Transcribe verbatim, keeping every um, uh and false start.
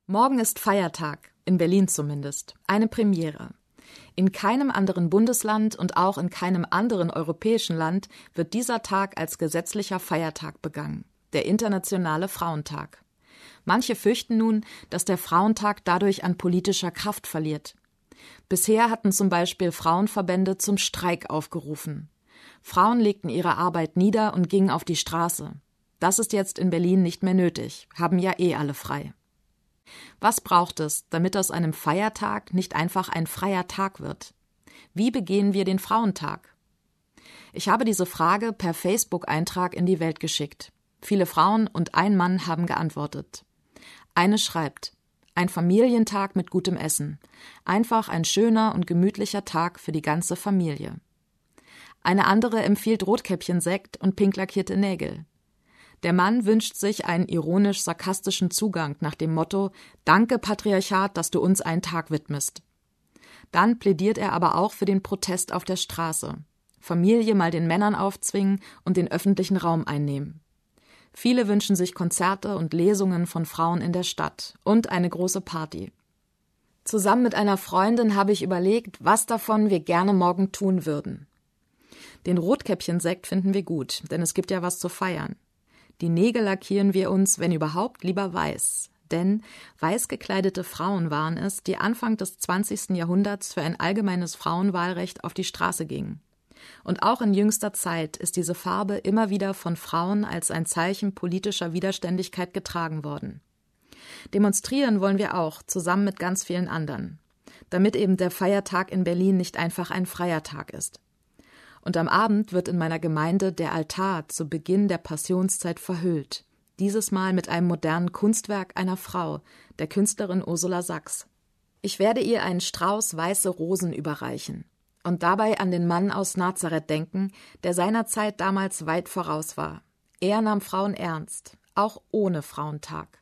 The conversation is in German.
Morgen ist Feiertag, in Berlin zumindest, eine Premiere. In keinem anderen Bundesland und auch in keinem anderen europäischen Land wird dieser Tag als gesetzlicher Feiertag begangen, der Internationale Frauentag. Manche fürchten nun, dass der Frauentag dadurch an politischer Kraft verliert. Bisher hatten zum Beispiel Frauenverbände zum Streik aufgerufen. Frauen legten ihre Arbeit nieder und gingen auf die Straße. Das ist jetzt in Berlin nicht mehr nötig, haben ja eh alle frei. Was braucht es, damit aus einem Feiertag nicht einfach ein freier Tag wird? Wie begehen wir den Frauentag? Ich habe diese Frage per Facebook-Eintrag in die Welt geschickt. Viele Frauen und ein Mann haben geantwortet. Eine schreibt: Ein Familientag mit gutem Essen. Einfach ein schöner und gemütlicher Tag für die ganze Familie. Eine andere empfiehlt Rotkäppchensekt und pink lackierte Nägel. Der Mann wünscht sich einen ironisch-sarkastischen Zugang nach dem Motto: Danke, Patriarchat, dass du uns einen Tag widmest. Dann plädiert er aber auch für den Protest auf der Straße. Familie mal den Männern aufzwingen und den öffentlichen Raum einnehmen. Viele wünschen sich Konzerte und Lesungen von Frauen in der Stadt und eine große Party. Zusammen mit einer Freundin habe ich überlegt, was davon wir gerne morgen tun würden. Den Rotkäppchensekt finden wir gut, denn es gibt ja was zu feiern. Die Nägel lackieren wir uns, wenn überhaupt, lieber weiß. Denn weiß gekleidete Frauen waren es, die Anfang des zwanzigsten Jahrhunderts für ein allgemeines Frauenwahlrecht auf die Straße gingen. Und auch in jüngster Zeit ist diese Farbe immer wieder von Frauen als ein Zeichen politischer Widerständigkeit getragen worden. Demonstrieren wollen wir auch, zusammen mit ganz vielen anderen, damit eben der Feiertag in Berlin nicht einfach ein freier Tag ist. Und am Abend wird in meiner Gemeinde der Altar zu Beginn der Passionszeit verhüllt, dieses Mal mit einem modernen Kunstwerk einer Frau, der Künstlerin Ursula Sachs. Ich werde ihr einen Strauß weiße Rosen überreichen und dabei an den Mann aus Nazareth denken, der seiner Zeit damals weit voraus war. Er nahm Frauen ernst, auch ohne Frauentag.